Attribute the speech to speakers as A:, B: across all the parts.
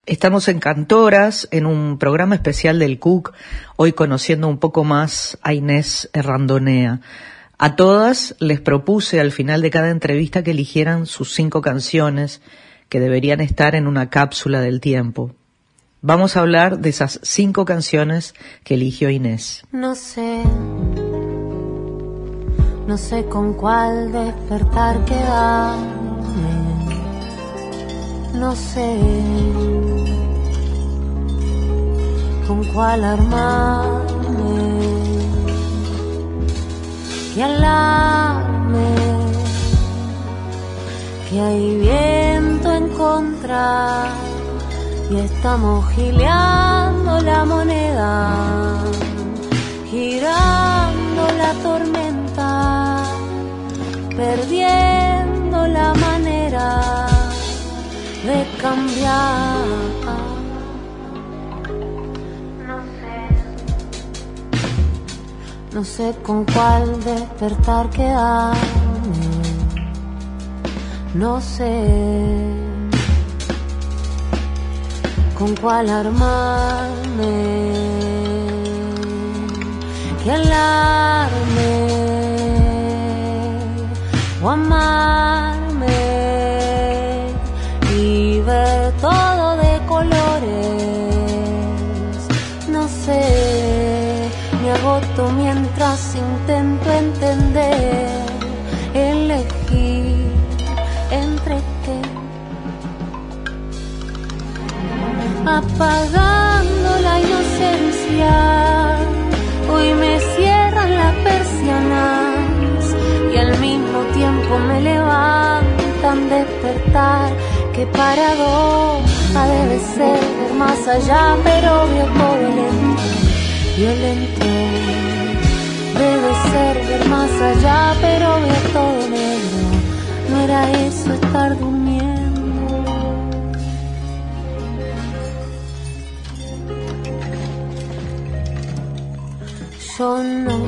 A: Estamos en Cantoras, en un programa especial del CUC, hoy conociendo un poco más a Inés Errandonea. A todas les propuse al final de cada entrevista que eligieran sus 5 canciones que deberían estar en una cápsula del tiempo. Vamos a hablar de esas 5 canciones que eligió Inés.
B: No sé con cuál despertar quedarme. No sé con cuál armarme, qué alarme, que hay viento en contra y estamos gileando la moneda, girando la tormenta, perdiendo la manera de cambiar. No sé con cuál despertar quedarme. No sé con cuál armarme, qué alarme o amarme y ver todo de colores. No sé, me agoto mientras intento entender, elegir entre qué, apagando la inocencia. Hoy me cierran las persianas y al mismo tiempo me levantan despertar. Qué paradoja debe ser ver más allá, pero veo todo lento, violento. Debe ser ver más allá, pero veo todo negro. No era eso estar durmiendo. Yo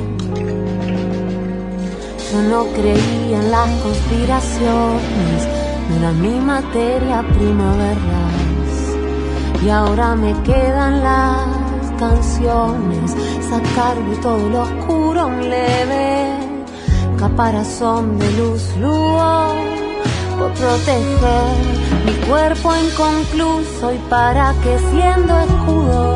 B: no creía en las conspiraciones, no era mi materia prima verlas. Y ahora me quedan las canciones, sacar de todo lo oscuro un leve caparazón de luz, luz, por proteger mi cuerpo inconcluso y para que siendo escudo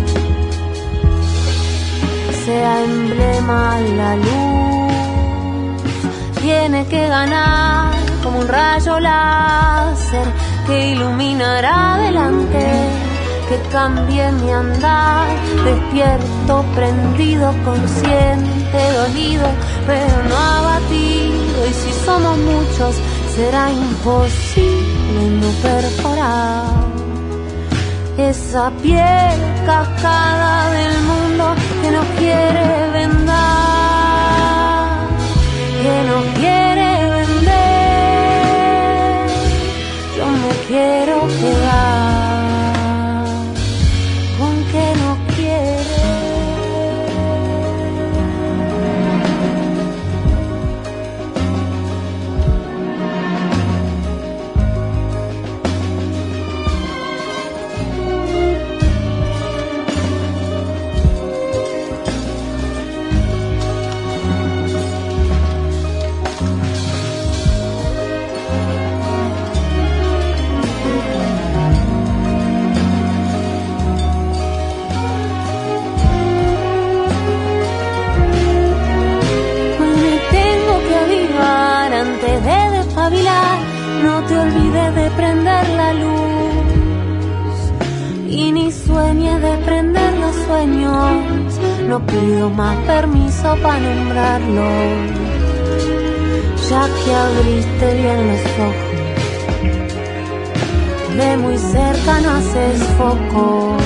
B: sea emblema la luz. Tiene que ganar como un rayo láser que iluminará adelante, que cambie mi andar, despierto, prendido, consciente, dolido, pero no abatido. Y si somos muchos, será imposible no perforar esa piel cascada del mundo que nos quiere vendar, que nos quiere vender. Yo me quiero quedar con que no quiere. No te olvides de prender la luz y ni sueñes de prender los sueños. No pido más permiso para nombrarlo, ya que abriste bien los ojos. De muy cerca no haces foco,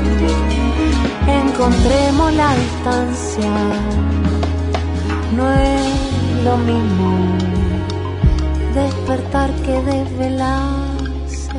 B: encontremos la distancia. No es lo mismo despertar que desvelarse.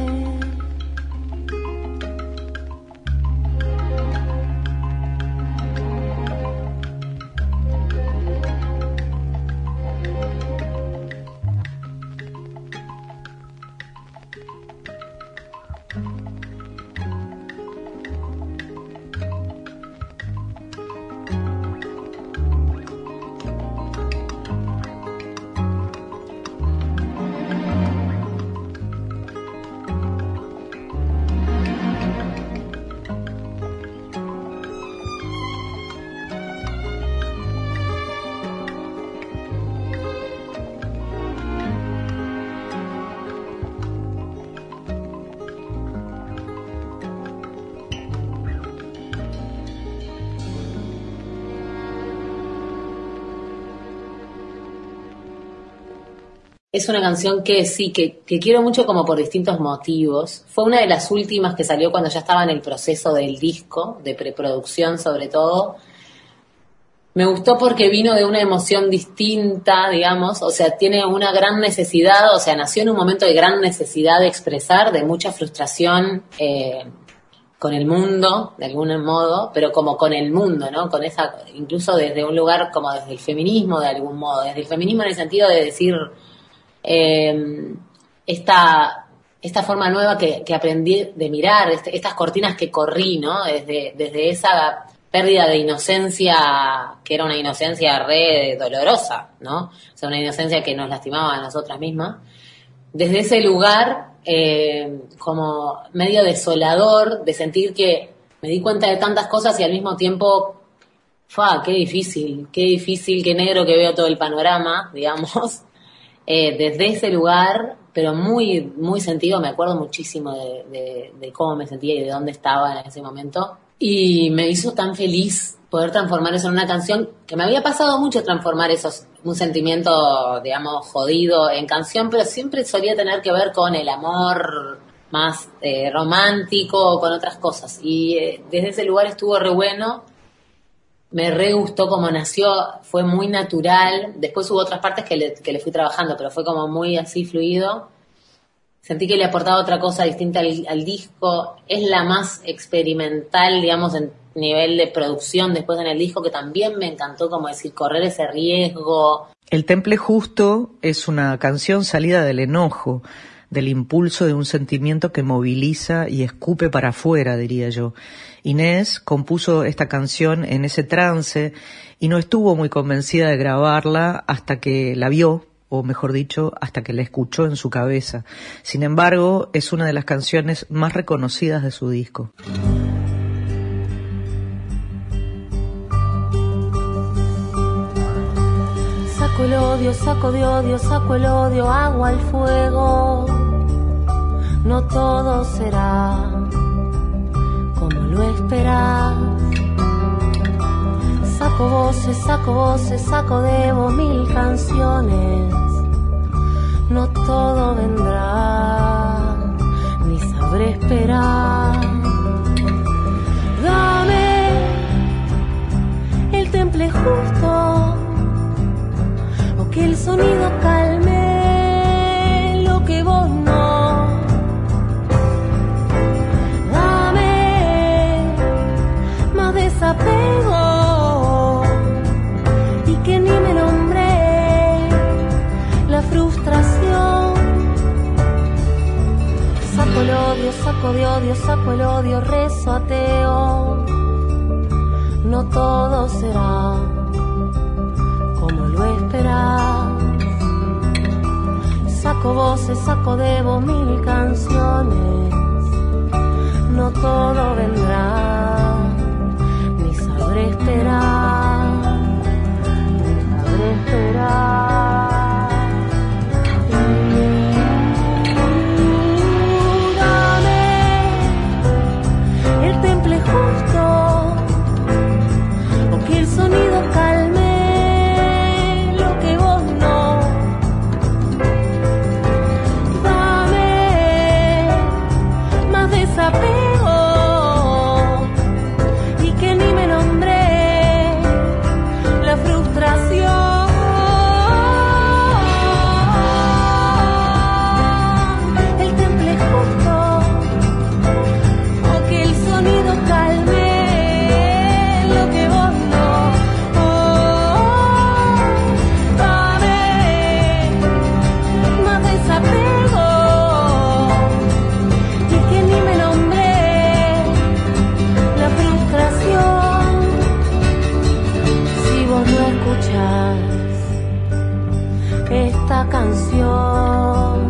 C: Es una canción que sí, que quiero mucho como por distintos motivos. Fue una de las últimas que salió cuando ya estaba en el proceso del disco, de preproducción sobre todo. Me gustó porque vino de una emoción distinta, digamos, o sea, tiene una gran necesidad, o sea, nació en un momento de gran necesidad de expresar, de mucha frustración con el mundo, de algún modo, pero como con el mundo, ¿no? Con esa, incluso desde un lugar como desde el feminismo, de algún modo, desde el feminismo en el sentido de decir esta forma nueva que aprendí de mirar, estas cortinas que corrí, ¿no? Desde esa pérdida de inocencia, que era una inocencia re dolorosa, ¿no? O sea, una inocencia que nos lastimaba a nosotras mismas. Desde ese lugar, como medio desolador, de sentir que me di cuenta de tantas cosas y al mismo tiempo, qué difícil, qué negro que veo todo el panorama, digamos. Desde ese lugar, pero muy, muy sentido, me acuerdo muchísimo de cómo me sentía y de dónde estaba en ese momento. Y me hizo tan feliz poder transformar eso en una canción, que me había pasado mucho transformar un sentimiento, digamos, jodido en canción, pero siempre solía tener que ver con el amor más romántico o con otras cosas. Y desde ese lugar estuvo re bueno, me re gustó como nació, fue muy natural. Después hubo otras partes que le fui trabajando, pero fue como muy así fluido. Sentí que le aportaba otra cosa distinta al disco. Es la más experimental, digamos, en nivel de producción después en el disco, que también me encantó, como decir, correr ese riesgo.
A: El Temple Justo es una canción salida del enojo, del impulso de un sentimiento que moviliza y escupe para afuera, diría yo. Inés compuso esta canción en ese trance y no estuvo muy convencida de grabarla hasta que la vio, o mejor dicho, hasta que la escuchó en su cabeza. Sin embargo, es una de las canciones más reconocidas de su disco.
B: Saco el odio, saco de odio, saco el odio, agua al fuego. No todo será como lo esperás. Saco voces, saco de vos 1000 canciones. No todo vendrá, ni sabré esperar. Dame el temple justo, o que el sonido calme lo que vos no. Dame más desapego y que ni me nombré la frustración. Saco el odio, saco de odio, saco el odio, rezo ateo. No todo será como lo esperás. Saco voces, saco de vos 1000 canciones. No todo vendrá, ni sabré esperar, ni sabré esperar. Dame el temple justo, o que el sonido calme lo que vos no. Dame más desapego y que ni me nombré la frustración. El temple justo, o que el sonido calme lo que vos no. Dame más desapego y que ni me nombré la frustración. Si vos no escuchás esta canción,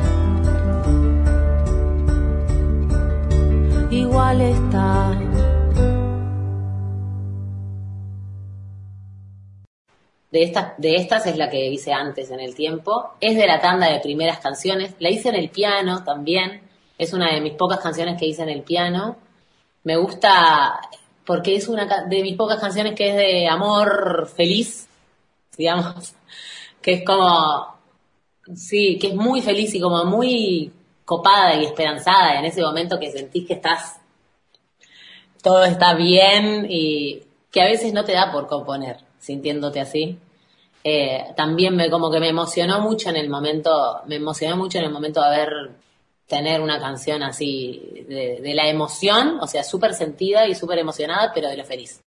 B: igual está.
C: De estas es la que hice antes en el tiempo. Es de la tanda de primeras canciones. La hice en el piano también. Es una de mis pocas canciones que hice en el piano. Me gusta porque es una de mis pocas canciones que es de amor feliz, digamos. Que es como Sí, que es muy feliz y como muy copada y esperanzada en ese momento que sentís que todo está bien y que a veces no te da por componer, sintiéndote así. También como que me emocionó mucho en el momento de tener una canción así de la emoción, o sea, súper sentida y súper emocionada, pero de lo feliz.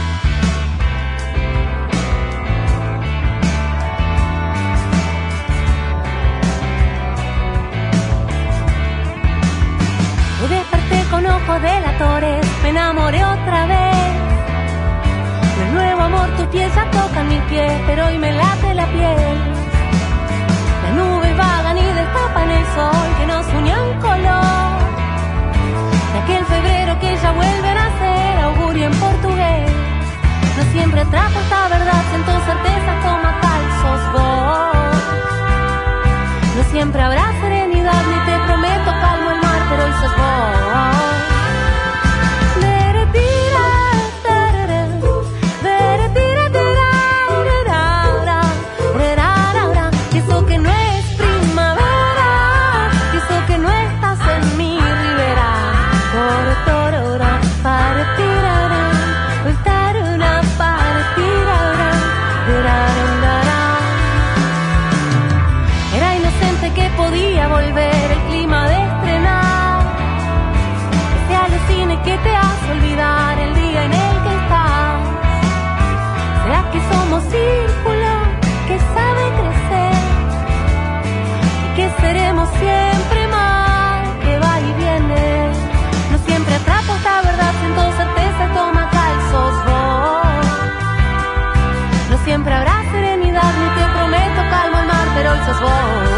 B: Me desperté con ojos delatores, me enamoré otra vez. De nuevo amor, tus pies ya tocan mis pies, pero hoy me late la piel. Las nubes vagan y destapan el sol que nos unió en color. De aquel febrero que ya vuelve a nacer, augurio en portugués. No siempre atrapa esta verdad, siento certeza, toma falsos vos. No siempre habrá serenidad, ni te prometo calmo el mar, pero hoy sos vos. Eso que no es primavera, eso que no estás en mi ribera. Torora, para tirará, tarura, para tirará, era inocente que podía volver el clima de estrenar. Ese alucine que te hace olvidar el día en el que estás. ¿Será que somos círculo que sabe crecer? ¿Y que seremos siempre más que va y viene? No siempre atrapo esta verdad, siento certeza, toma calzos vos. No siempre habrá serenidad, ni te prometo calma al mar, pero hoy sos vos.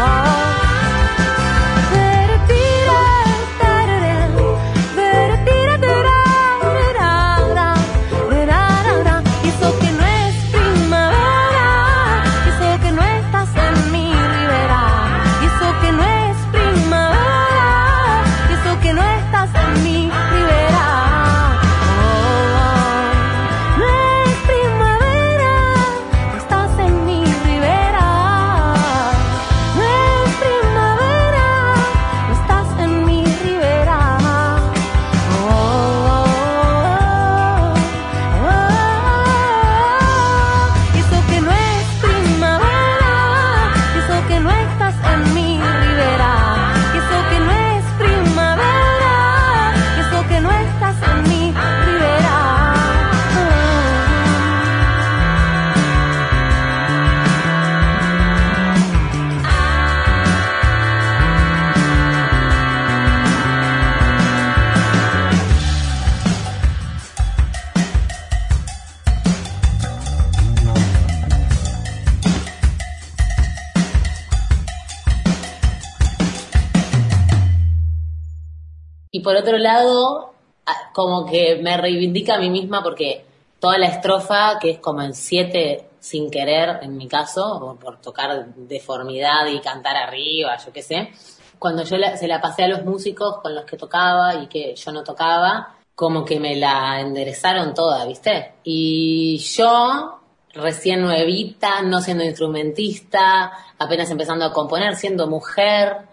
C: Y por otro lado, como que me reivindica a mí misma porque toda la estrofa, que es como en 7 sin querer, en mi caso, por tocar deformidad y cantar arriba, yo qué sé, cuando yo se la pasé a los músicos con los que tocaba y que yo no tocaba, como que me la enderezaron toda, ¿viste? Y yo, recién nuevita, no siendo instrumentista, apenas empezando a componer, siendo mujer...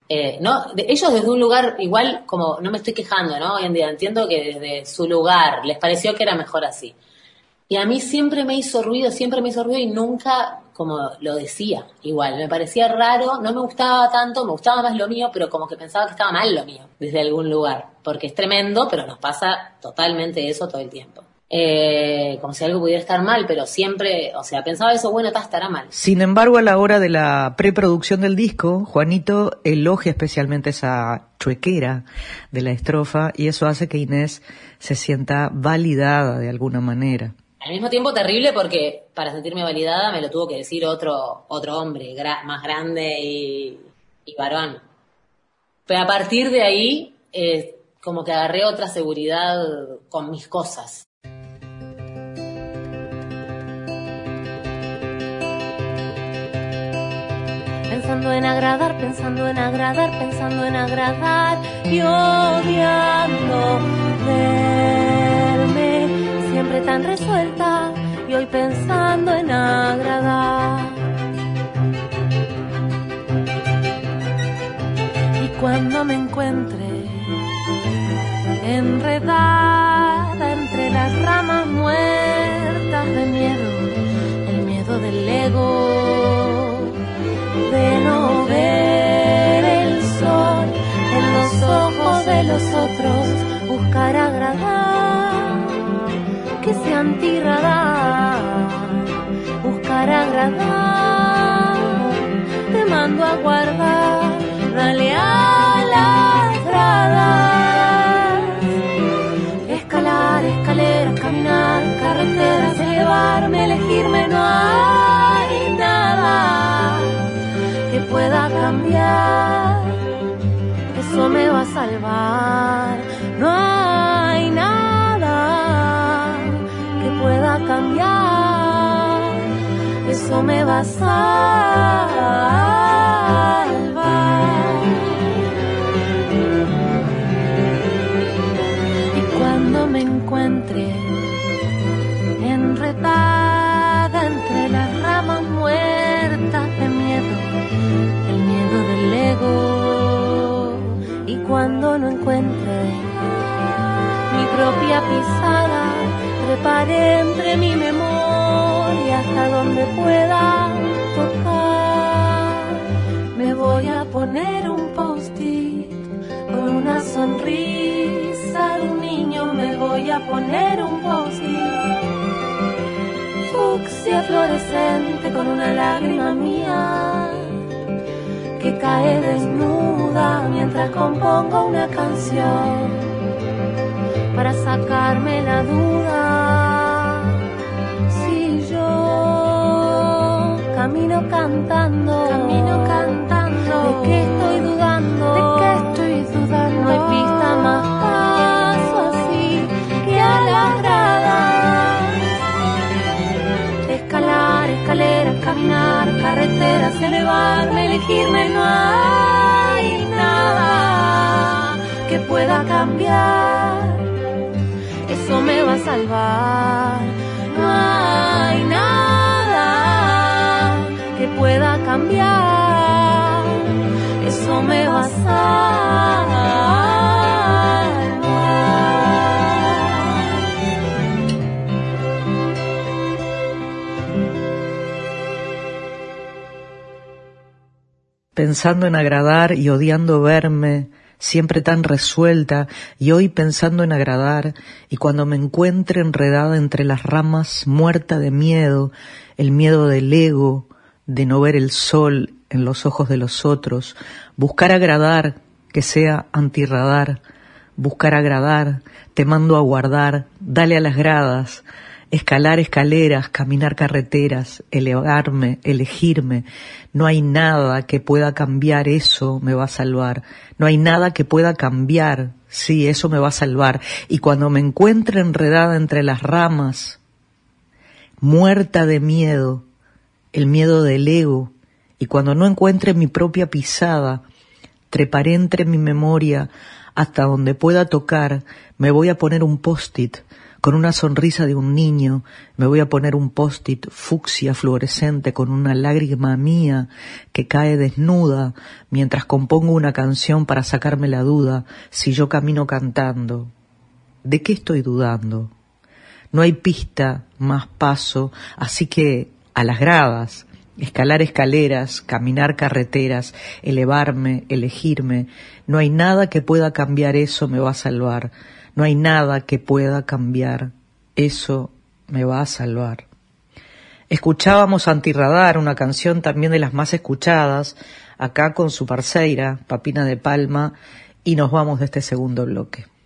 C: ellos desde un lugar igual, como no me estoy quejando, ¿no? Hoy en día entiendo que desde su lugar les pareció que era mejor así. Y a mí siempre me hizo ruido y nunca como lo decía igual. Me parecía raro, no me gustaba tanto, me gustaba más lo mío, pero como que pensaba que estaba mal lo mío desde algún lugar. Porque es tremendo, pero nos pasa totalmente eso todo el tiempo. Como si algo pudiera estar mal, pero siempre, o sea, pensaba eso, bueno, estará mal.
A: Sin embargo, a la hora de la preproducción del disco, Juanito elogia especialmente esa chuequera de la estrofa y eso hace que Inés se sienta validada de alguna manera.
C: Al mismo tiempo terrible porque para sentirme validada me lo tuvo que decir otro hombre más grande y varón. Pero a partir de ahí, como que agarré otra seguridad con mis cosas.
B: Pensando en agradar, pensando en agradar, pensando en agradar y odiando verme siempre tan resuelta y hoy pensando en agradar. cuando me encuentre enredada entre las ramas muertas de miedo, el miedo del ego, de no ver el sol en los ojos de los otros, buscar agradar, que sea antirradar, buscar agradar, te mando a guardar, dale a las gradas, escalar, escaleras, caminar, carreteras, elevarme, elegirme, no hay nada que pueda cambiar, eso me va a salvar, no hay nada que pueda cambiar, eso me va a salvar. Y cuando me encuentre enredada entre las ramas muertas de miedo, el miedo del ego, y cuando no encuentre mi propia pisada, treparé entre mi memoria hasta donde pueda tocar. Me voy a poner un post-it con una sonrisa de un niño, me voy a poner un post-it fucsia fluorescente con una lágrima mía que cae desnuda mientras compongo una canción para sacarme la duda. Si yo camino cantando, ¿de qué estoy dudando? No hay pista más paso así que a las gradas. Escalar, escaleras, caminar, carreteras, elevarme, elegirme, no hay nada que pueda cambiar, eso me va a salvar, no hay nada que pueda cambiar, eso me va a salvar.
A: Pensando en agradar y odiando verme, siempre tan resuelta, y hoy pensando en agradar, y cuando me encuentre enredada entre las ramas, muerta de miedo, el miedo del ego, de no ver el sol en los ojos de los otros, buscar agradar, que sea antirradar, buscar agradar, te mando a guardar, dale a las gradas, escalar escaleras, caminar carreteras, elevarme, elegirme, no hay nada que pueda cambiar, eso me va a salvar, no hay nada que pueda cambiar, sí, eso me va a salvar, y cuando me encuentre enredada entre las ramas, muerta de miedo, el miedo del ego, y cuando no encuentre mi propia pisada, treparé entre mi memoria hasta donde pueda tocar, me voy a poner un post-it, con una sonrisa de un niño, me voy a poner un post-it fucsia fluorescente con una lágrima mía que cae desnuda mientras compongo una canción para sacarme la duda si yo camino cantando. ¿De qué estoy dudando? No hay pista más paso, así que a las gradas, escalar escaleras, caminar carreteras, elevarme, elegirme, no hay nada que pueda cambiar, eso me va a salvar. No hay nada que pueda cambiar, eso me va a salvar. Escuchábamos Antirradar, una canción también de las más escuchadas, acá con su parceira, Papina de Palma, y nos vamos de este segundo bloque.